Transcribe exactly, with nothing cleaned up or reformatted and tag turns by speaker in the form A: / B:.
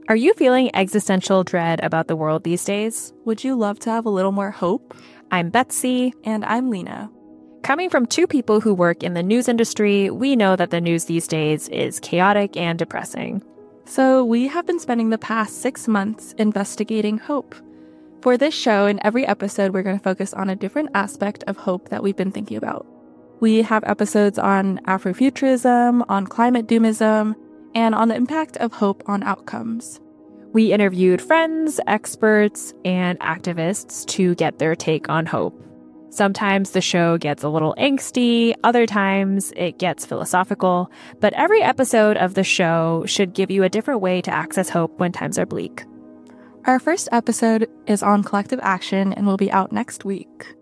A: Are you feeling existential dread about the world these days?
B: Would you love to have a little more hope?
A: I'm Betsy.
B: And I'm Lena.
A: Coming from two people who work in the news industry, we know that the news these days is chaotic and depressing.
B: So we have been spending the past six months investigating hope. For this show, in every episode, we're going to focus on a different aspect of hope that we've been thinking about. We have episodes on Afrofuturism, on climate doomism, and on the impact of hope on outcomes.
A: We interviewed friends, experts, and activists to get their take on hope. Sometimes the show gets a little angsty, other times it gets philosophical, but every episode of the show should give you a different way to access hope when times are bleak.
B: Our first episode is on collective action and will be out next week.